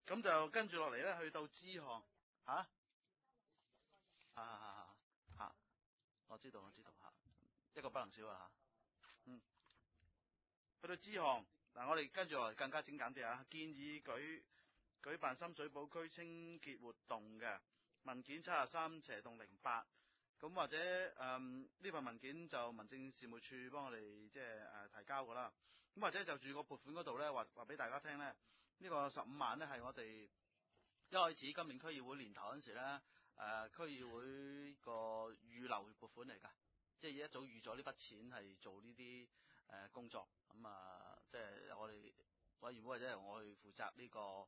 咁就跟住落嚟咧，去到支項我知道一個不能少去到支項嗱，我哋跟住落嚟更加精簡啲建議舉辦深水埗區清潔活動嘅文件73/08，咁或者呢份文件就民政事務處幫我哋提交噶啦，咁或者就住個撥款嗰度咧，話俾大家聽咧，呢個15萬咧係我哋一開始今年區議會年頭嗰陣時咧，區議會個預留撥款嚟噶，即係一早預咗呢筆錢係做呢啲工作，即係我哋委員會或者由我去負責呢個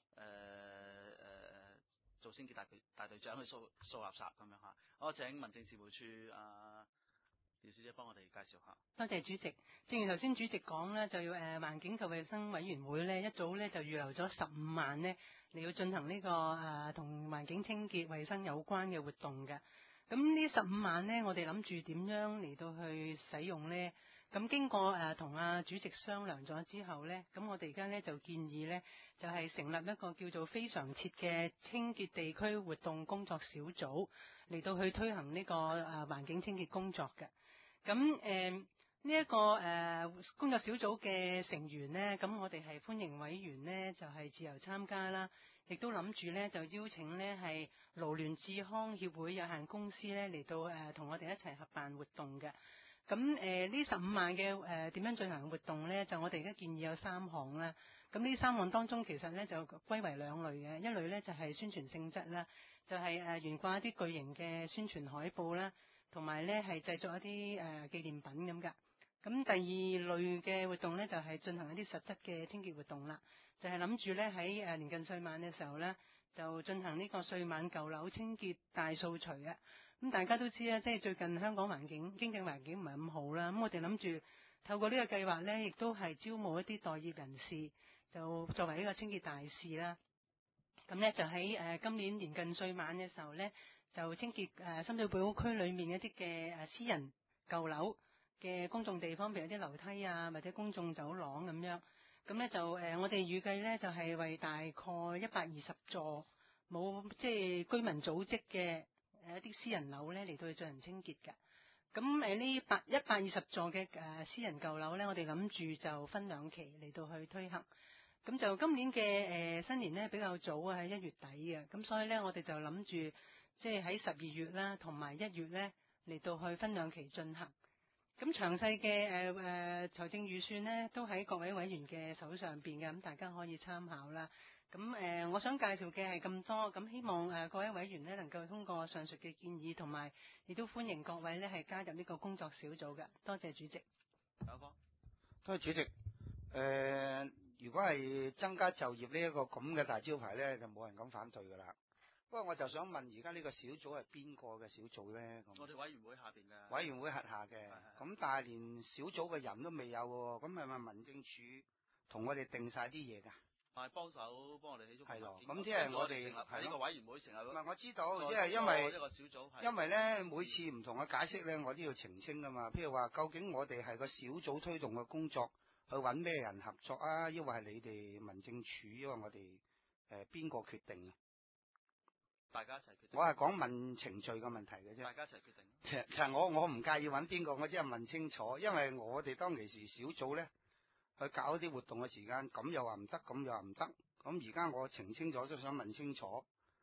做清潔大隊長去掃垃圾咁樣嚇。我請民政事務處廖小姐幫我哋介紹下。 多謝主席。正如頭先主席講咧，就要環境及衛生委員會咧一早咧就預留咗15萬咧嚟要進行呢個同環境清潔衛生有關嘅活動嘅。咁呢15萬咧，我哋諗住點樣嚟到去使用咧？咁經過同主席商量咗之後咧，咁我哋而家咧就建議咧，就係成立一個叫做非常設嘅清潔地區活動工作小組嚟到去推行呢個環境清潔工作嘅。咁呢一個工作小組嘅成員呢，咁我哋係歡迎委員呢，就係自由參加啦，亦都諗住呢，就邀請呢係勞聯智康協會有限公司呢嚟到同我哋一齊合辦活動嘅。咁呢15萬嘅點樣進行活動呢？就我哋而家建議有3項啦。咁呢3項當中其實呢就歸為2類嘅，一類呢就係宣傳性質啦，就係懸掛一啲巨型嘅宣傳海報啦，同埋呢係製作一啲紀念品咁噶。咁第2類嘅活動呢，就係進行一啲實質嘅清潔活動啦，就係諗住呢喺年近歲晚嘅時候呢，就進行呢個歲晚舊樓清潔大掃除嘅。咁大家都知啦，即係最近香港經濟環境唔係咁好啦，咁我哋諗住透過呢個計劃呢，亦都係招募一啲待業人士，就作為一個清潔大使啦。咁呢，就喺今年年近歲晚嘅時候呢，就清潔深水埗區裏面一啲嘅私人舊樓嘅公眾地方，譬如啲樓梯或者公眾走廊咁樣。咁呢，就我哋預計呢，就係為大概120座冇即係居民組織嘅一啲私人樓呢嚟到去進行清潔嘅。咁呢120座嘅私人舊樓呢，我哋諗住就分2期嚟到去推行。咁就今年嘅新年呢比較早喺1月底嘅，咁所以呢，我哋就諗住即係喺12月啦同埋1月呢嚟到去分2期進行。咁詳細嘅財政預算呢都喺各位委員嘅手上邊嘅，咁大家可以參考啦。咁我想介紹嘅係咁多，咁希望各位委員呢能夠通過上述嘅建議，同埋亦都歡迎各位呢係加入呢個工作小組嘅。多謝主席。 多謝主席。如果係增加就業呢一個咁嘅大招牌呢，就冇人敢反對噶啦。不過我就想問，而家呢個小組係邊個嘅小組呢？ 我哋委員會下邊嘅。 委員會轄下嘅。咁但係連小組嘅人都未有喎，咁係咪民政處同我哋定晒啲嘢㗎？ 係幫手幫我哋起咗。係咯。 咁即係我哋係呢個委員會成日。 唔係我知道，即係因為一個小組。 因為呢每次唔同嘅解釋呢，我都要澄清㗎嘛。譬如話，究竟我哋係個小組推動嘅工作，去揾咩人合作啊？抑或係你哋民政處，因為我哋邊個決定啊？ 大家一齊決定。 我係講問程序嘅問題嘅啫。 大家一齊決定。 其實我唔介意揾邊個，我只係問清楚，因為我哋當其時小組呢，去搞一啲活動嘅時間，咁又話唔得，咁又話唔得。咁而家我澄清咗，都想問清楚，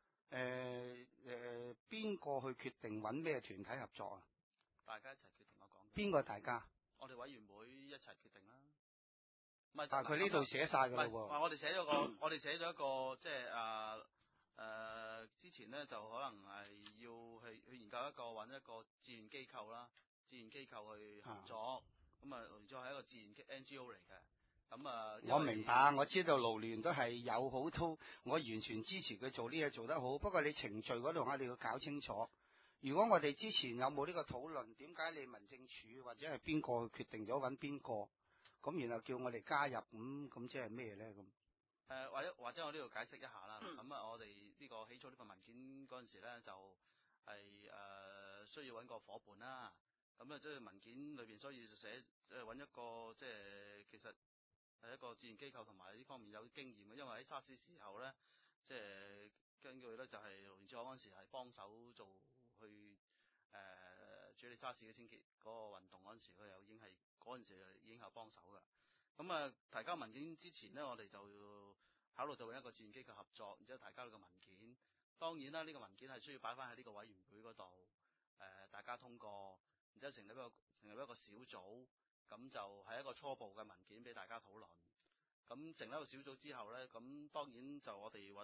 邊個去決定揾咩團體合作啊？ 大家一齊決定，我講。 邊個大家？ 我哋委員會一齊決定啦。 但係佢呢度寫晒㗎啦喎。 我哋寫咗個，我哋寫咗一個，即係之前呢，就可能係要去研究揾一個志願機構啦，志願機構去合作。咁然之後係一個自然 NGO 嚟嘅。 我明白，我知道勞聯都係有好多，我完全支持佢做呢嘢做得好。不過你程序嗰度我哋要搞清楚。如果我哋之前有冇呢個討論，點解你民政處或者係邊個決定咗揾邊個，咁然後叫我哋加入，咁即係咩咧？咁或者我呢度解釋一下啦。我哋呢個起草呢份文件嗰陣時咧，就係需要揾個伙伴啦。即係文件裏邊，所以就寫揾一個即係其實係一個志願機構同埋呢方面有經驗嘅，因為喺沙士時候咧，即係根據咧就係勞聯志康嗰陣時係幫手做去處理沙士嘅清潔嗰個運動嗰陣時，佢又已經係嗰陣時已經係幫手㗎。咁啊，提交文件之前咧，我哋就要考慮到一個志願機構合作，然之後提交呢個文件。當然啦，呢個文件係需要擺翻喺呢個委員會嗰度，大家通過，然之後成立一個小組，咁就係一個初步嘅文件俾大家討論。咁成立一個小組之後咧，咁當然就我哋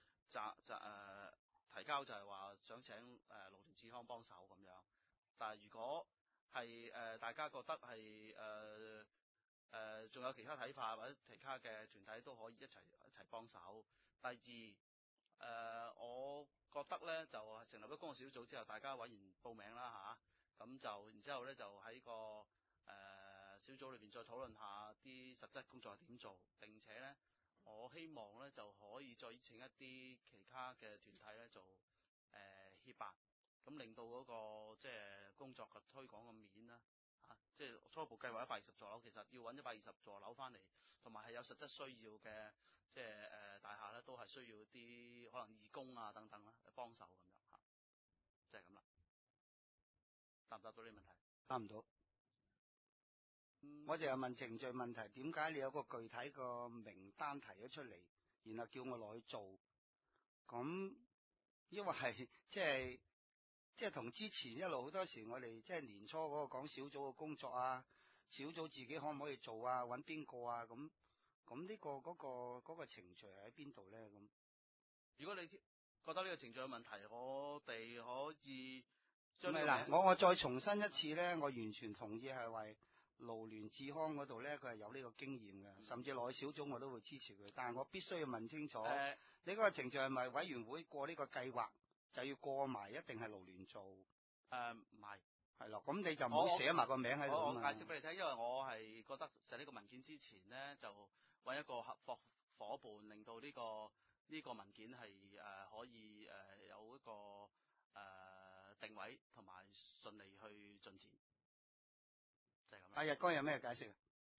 提交就係話想請勞聯志康幫手咁樣。但係如果係大家覺得係仲有其他睇法或者其他嘅團體都可以一齊幫手。第二，我覺得咧就成立咗工作小組之後，大家委員報名啦嚇，咁就然之後咧就喺個小組裏邊再討論下啲實質工作係點做。並且咧，我希望咧就可以再請一啲其他嘅團體咧做協辦，咁令到嗰個即係工作嘅推廣嘅面啦嚇，即係初步計劃120座樓，其實要揾120座樓翻嚟，同埋係有實質需要嘅，即係大廈咧都係需要啲可能義工啊等等啦幫手咁樣嚇，即係咁啦。答唔答到呢個問題？ 答唔到。我就係問程序問題，點解你有個具體個名單提咗出嚟，然後叫我落去做？咁因為係即係同之前一路好多時我哋即係年初嗰個講小組嘅工作啊，小組自己可唔可以做啊？揾邊個啊？咁呢個嗰個程序係喺邊度咧？咁如果你覺得呢個程序有問題，我哋可以唔係嗱，我再重申一次咧，我完全同意係為勞聯志康嗰度咧，佢係有呢個經驗嘅，甚至落去小組我都會支持佢。但係我必須要問清楚，你嗰個程序係咪委員會過呢個計劃就要過埋，一定係勞聯做？ 唔係， 係咯，咁你就唔好寫埋個名喺度啊嘛。 我解釋俾你聽，因為我係覺得寫呢個文件之前咧，就揾一個伙伴，令到呢個文件係可以有一個定位同埋順利去進展，就係咁啦。 阿日哥有咩解釋？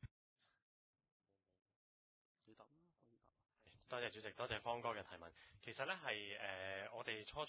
多謝主席，多謝方哥嘅提問。其實咧係我哋初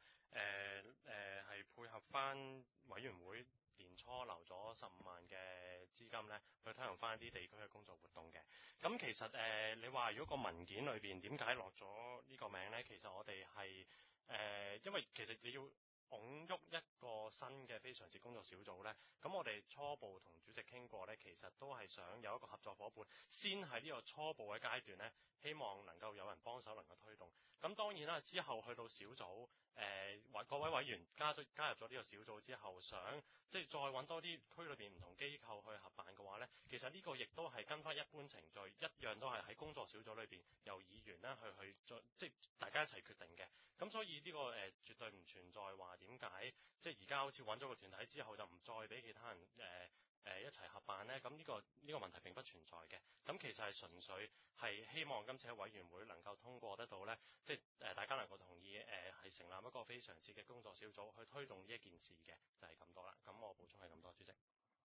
係配合翻委員會年初留咗15萬嘅資金咧，去推行翻一啲地區嘅工作活動嘅。咁其實你話如果個文件裏邊點解落咗呢個名咧？其實我哋係因為其實你要拱喐一個新嘅非常時工作小組咧，咁我哋初步同主席傾過咧，其實都係想有一個合作伙伴，先喺呢個初步嘅階段咧，希望能夠有人幫手能夠推動。咁當然啦，之後去到小組，各位委員加入咗呢個小組之後，想即係再揾多啲區裏邊唔同機構去合辦嘅話咧，其實呢個亦都係跟翻一般程序，一樣都係喺工作小組裏邊由議員咧去即係大家一齊決定嘅。咁所以呢個絕對唔存在話點解即係而家好似揾咗個團體之後就唔再俾其他人一齊合辦咧？咁呢個問題並不存在嘅。咁其實係純粹係希望今次喺委員會能夠通過得到咧，即係大家能夠同意係成立一個非常時嘅工作小組去推動呢一件事嘅，就係咁多啦。咁我補充係咁多，主席。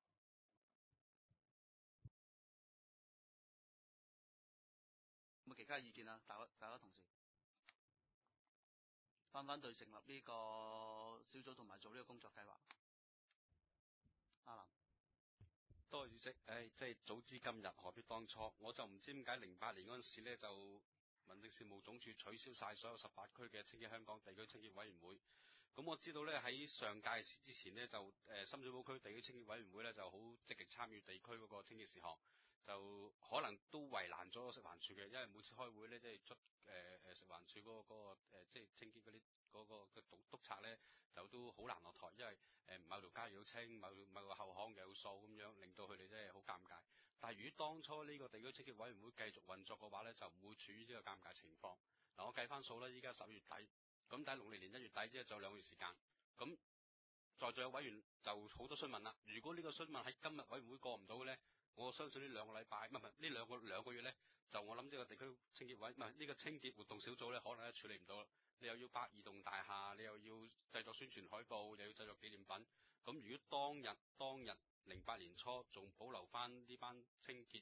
有冇其他意見啊？大家同事反對成立呢個小組同埋做呢個工作計劃？阿林， 多謝主席。即係早知今日何必當初？我就唔知點解08年嗰陣時咧，就民政事務總署取消晒所有18區嘅清潔香港地區清潔委員會。咁我知道咧喺上屆之前呢，就深水埗區地區清潔委員會咧就好積極參與地區嗰個清潔事項，就可能都為難咗食環署嘅，因為每次開會咧即係出食環署嗰個即係清潔嗰啲嗰個嘅督察咧，就都好難落台，因為某條街要清，某個後巷又要掃咁樣，令到佢哋真係好尷尬。但係如果當初呢個地區清潔委員會繼續運作嘅話咧，就唔會處於呢個尷尬情況。嗱，我計翻數啦，依家10月底，咁喺農曆年1月底，即係仲有2個月時間。咁在座有委員就好多詢問啦。如果呢個詢問喺今日委員會過唔到咧，我相信呢2個禮拜，唔係呢兩個月咧，就我諗呢個地區清潔呢個清潔活動小組咧，可能都處理唔到啦。你又要82棟大廈，你又要製作宣傳海報，又要製作紀念品。咁如果當日08年初仲保留翻呢班清潔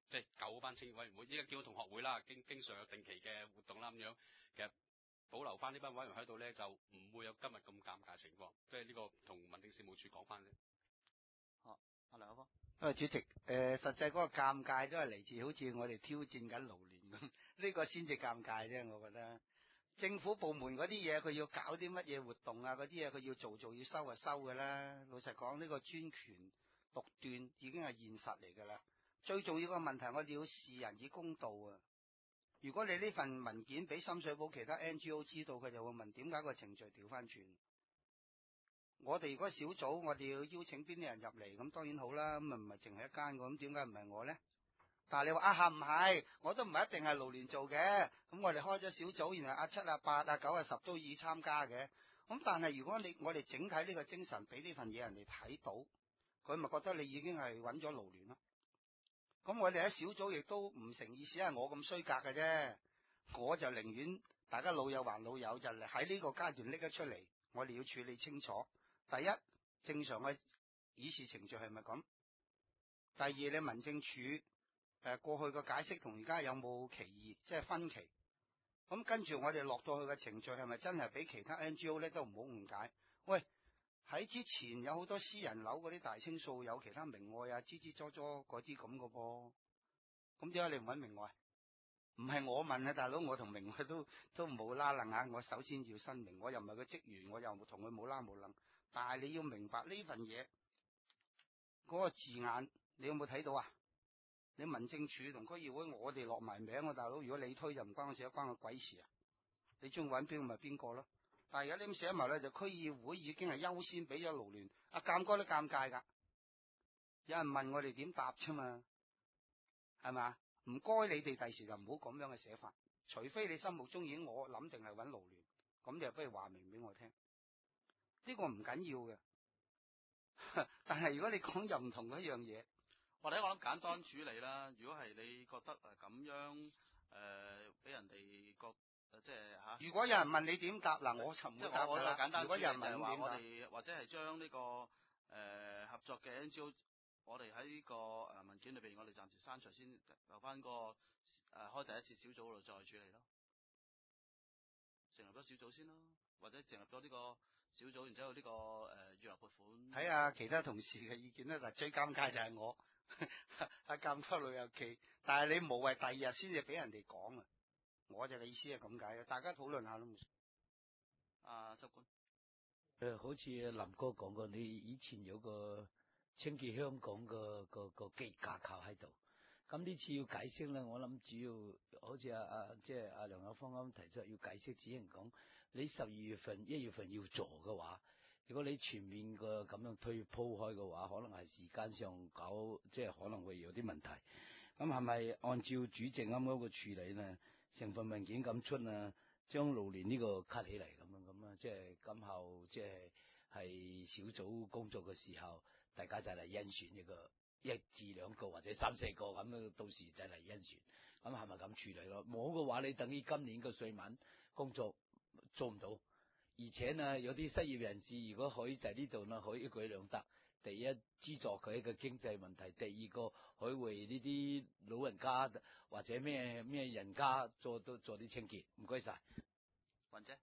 即係舊嗰班青協委員會，依家叫同學會啦，經常有定期嘅活動啦咁樣，其實保留翻呢班委員喺度咧，就唔會有今日咁尷尬情況。即係呢個同民政事務處講翻啫。 好，阿梁友芳。主席，實際嗰個尷尬都係嚟自好似我哋挑戰緊勞聯咁，呢個先至尷尬啫，我覺得。政府部門嗰啲嘢，佢要搞啲乜嘢活動啊？嗰啲嘢佢要做要收就收㗎啦。老實講，呢個專權獨斷已經係現實嚟㗎啦。最重要個問題，我哋要示人以公道啊！如果你呢份文件俾深水埗其他 NGO 知道，佢就會問點解個程序調翻轉？我哋如果小組，我哋要邀請邊啲人入嚟，咁當然好啦。咁唔係淨係一間嘅，咁點解唔係我呢？但係你話啊，唔係，我都唔係一定係勞聯做嘅。咁我哋開咗小組，然後7、8、9、10都已參加嘅。咁但係如果我哋整體呢個精神俾呢份嘢人哋睇到，佢咪覺得你已經係揾咗勞聯咯？咁我哋喺小組亦都唔成意思係我咁衰格嘅啫。我就寧願大家老友還老友，就喺呢個階段拎得出嚟，我哋要處理清楚。第一，正常嘅議事程序係咪咁？第二，你民政處過去個解釋同而家有冇歧義，即係分歧？咁跟住我哋落到去嘅程序係咪真係俾其他 NGO 咧都唔好誤解？喂，喺之前有好多私人樓嗰啲大清掃有其他明愛啊、支支咗咗嗰啲咁嘅噃，咁點解你唔揾明愛？唔係我問啊，大佬，我同明愛都冇拉楞啊！我首先要申明，我又唔係個職員，我又同佢冇拉冇楞。但係你要明白呢份嘢嗰個字眼，你有冇睇到啊？你民政處同區議會，我哋落埋名啊，大佬。如果你推就唔關我事，關我鬼事啊！你中意揾邊個咪邊個咯？但係而家你咁寫埋咧，就區議會已經係優先俾咗勞聯。阿鑑哥都尷尬噶，有人問我哋點答啫嘛，係嘛？唔該你哋第時就唔好咁樣嘅寫法，除非你心目中已經我諗定係揾勞聯，咁你就不如話明俾我聽。呢個唔緊要嘅，但係如果你講又唔同嗰一樣嘢， 或者我諗簡單處理啦。如果係你覺得咁樣俾人哋即係嚇， 如果有人問你點答嗱，我就唔會答㗎啦。 簡單如果有人問就係話我點哋或者係將呢個合作嘅 NGO，我哋喺呢個文件裏邊，我哋暫時刪除先，留翻個開第一次小組度再處理咯。成立咗小組先咯，或者成立咗呢個小組，然之後呢個預留撥款。 睇下其他同事嘅意見啦。嗱，最尷尬就係我阿鑑哥老友記，但係你無謂第二日先至俾人哋講啊！我就嘅意思係咁解嘅，大家討論下都冇。 收官。 好似林哥講過，你以前有個清潔香港個機架構喺度，咁呢次要解釋咧，我諗主要好似即係阿梁友芳啱提出要解釋，只能講你12月份、1月份要做嘅話，如果你全面嘅咁樣鋪開嘅話，可能係時間上搞，即係可能會有啲問題。咁係咪按照主席啱啱個處理呢？成份文件咁出啊，將勞聯呢個 cut 起嚟咁啊，即係今後即係小組工作嘅時候，大家就嚟甄選一個1至2個或者3、4個咁樣，到時就嚟甄選。咁係咪咁處理咯？冇嘅話，你等於今年嘅稅晚工作做唔到，而且呢，有啲失業人士如果可以在呢度呢，可以一舉兩得。第一，資助佢一個經濟問題；第二個，可以為呢啲老人家或者咩人家做啲清潔。唔該晒， 雲姐。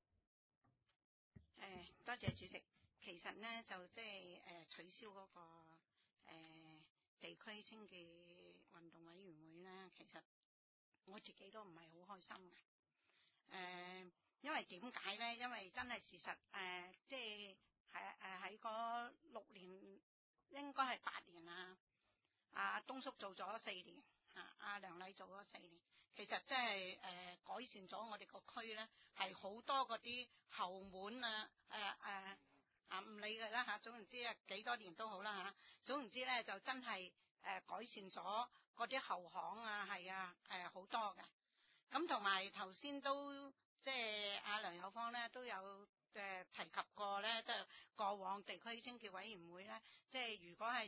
多謝主席。其實呢，就即係取消嗰個地區清潔運動委員會咧，其實我自己都唔係好開心嘅。因為點解咧？因為真係事實即係喺嗰6年，應該係8年啦。阿東叔做咗4年，阿梁麗做咗4年，其實真係改善咗我哋個區咧，係好多嗰啲後門唔理㗎啦嚇，總言之幾多年都好啦嚇，總言之咧就真係改善咗嗰啲後巷啊，係好多嘅。咁同埋頭先都即係阿梁友芳咧都有提及過咧，即係過往地區清潔委員會咧，即係如果係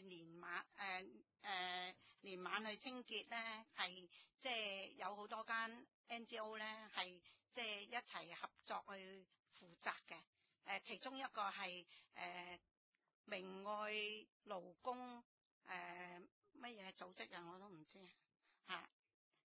年晚去清潔咧，係即係有好多間 NGO 咧係即係一齊合作去負責嘅。其中一個係明愛勞工乜嘢組織啊，我都唔知嚇。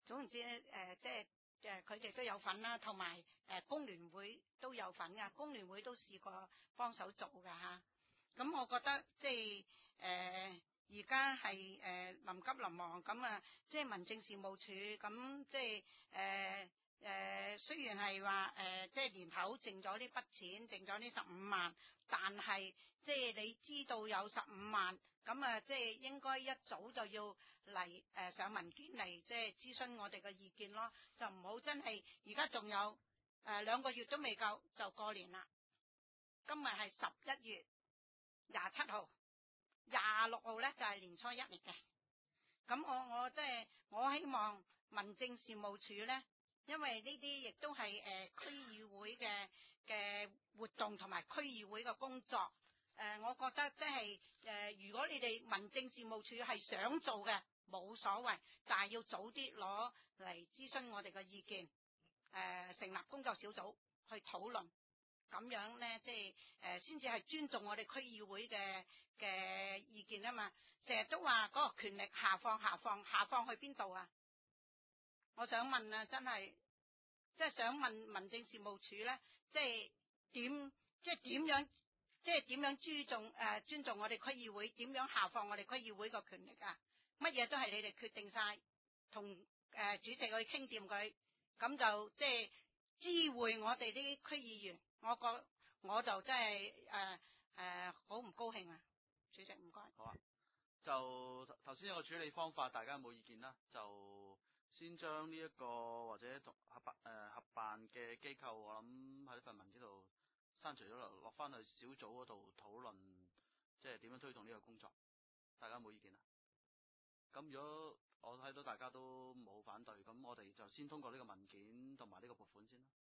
總言之即係佢哋都有份啦，同埋工聯會都有份噶，工聯會都試過幫手做噶嚇。咁我覺得即係而家係臨急臨忙咁啊，即係民政事務處咁即係雖然係話即係年頭剩咗呢筆錢，剩咗呢15萬，但係即係你知道有15萬，咁啊即係應該一早就要嚟上文件嚟即係諮詢我哋嘅意見咯，就唔好真係而家仲有2個月都未夠就過年啦。今日係11月27號，26號咧就係年初一嚟嘅。咁我即係我希望民政事務處咧。因為呢啲亦都係區議會嘅活動同埋區議會嘅工作，我覺得即係如果你哋民政事務處係想做嘅冇所謂，但係要早啲攞嚟諮詢我哋嘅意見，成立工作小組去討論，咁樣咧即係先至係尊重我哋區議會嘅意見啊嘛。成日都話嗰個權力下放去邊度啊？我想問啊，真係即係想問民政事務處咧，即係點樣尊重我哋區議會，點樣下放我哋區議會個權力啊？乜嘢都係你哋決定晒，同主席去傾掂佢，咁就即係知會我哋啲區議員，我就真係好唔高興啊！主席唔該。 好啊，就頭先有個處理方法，大家有冇意見啦？就先將呢一個或者同合辦嘅機構，我諗喺呢份文件度刪除咗落翻去小組嗰度討論，即係點樣推動呢個工作。大家有冇意見啊？咁如果我睇到大家都冇反對，咁我哋就先通過呢個文件同埋呢個撥款先啦。